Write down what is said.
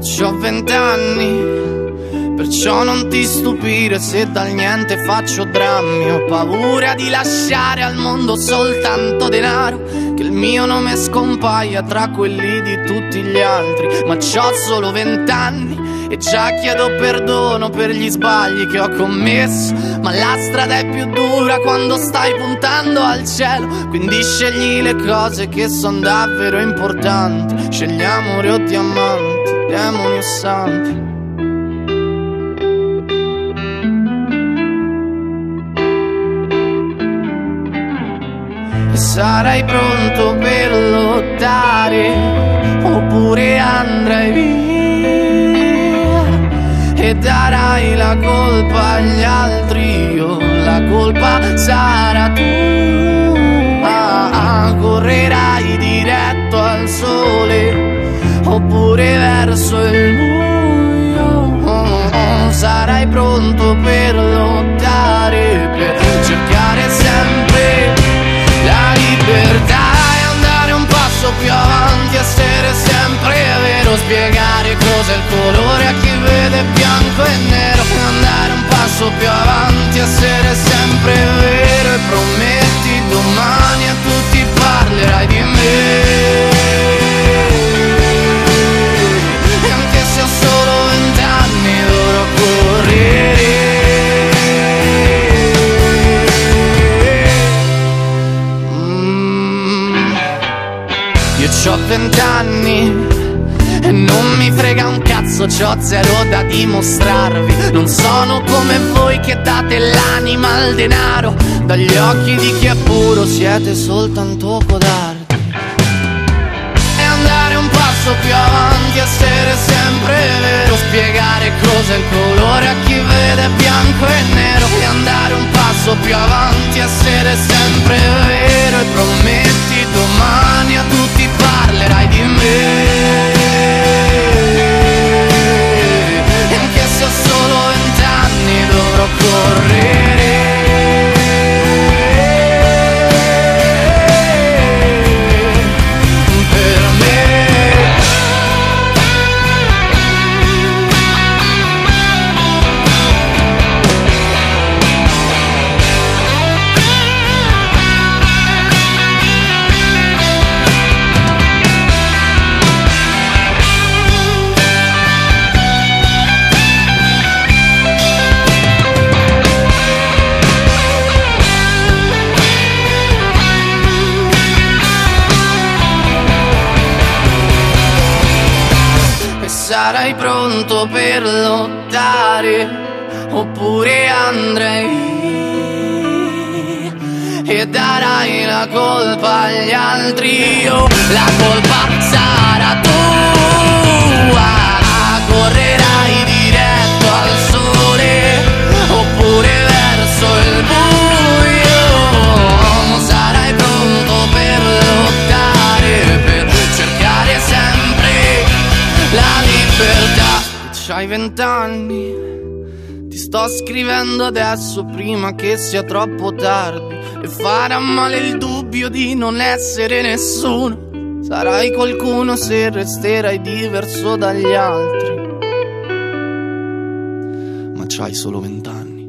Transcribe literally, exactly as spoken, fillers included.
C'ho vent'anni, perciò non ti stupire se dal niente faccio drammi. Ho paura di lasciare al mondo soltanto denaro, che il mio nome scompaia tra quelli di tutti gli altri. Ma c'ho solo vent'anni e già chiedo perdono per gli sbagli che ho commesso. Ma la strada è più dura quando stai puntando al cielo, quindi scegli le cose che son davvero importanti. Scegli amore o diamanti, demoni o santi. E sarai pronto per lottare oppure andrai via e darai la colpa agli altri, o la colpa sarà tua. Correrai diretto al sole oppure verso il buio. Sarai pronto per lottare, per cercare sempre la libertà e andare un passo più avanti, essere sempre vero, spiegare cos'è il colore a chi vede bianco e nero. Andare un passo più avanti, essere sempre vero, e prometti domani a tutti parlerai di me. E anche se ho solo vent'anni dovrò correre. mm. Io c'ho vent'anni e non mi frega un cazzo, c'ho zero da dimostrarvi. Non sono come voi che date l'anima al denaro, dagli occhi di chi è puro siete soltanto codardi. E andare un passo più avanti, essere sempre vero, spiegare cos'è il colore a chi vede bianco e nero. E andare un passo più avanti, essere sempre vero, e prometti domani a tutti parlerai di me. E anche se ho solo vent'anni dovrò correre. Sarai pronto per lottare oppure andrai e darai la colpa agli altri, o la colpa sarà tua. Correrai diretto al sole oppure verso il buio. Sarai pronto per lottare, per cercare sempre la libertà. C'hai vent'anni, ti sto scrivendo adesso prima che sia troppo tardi, e farà male il dubbio di non essere nessuno. Sarai qualcuno se resterai diverso dagli altri, ma c'hai solo vent'anni.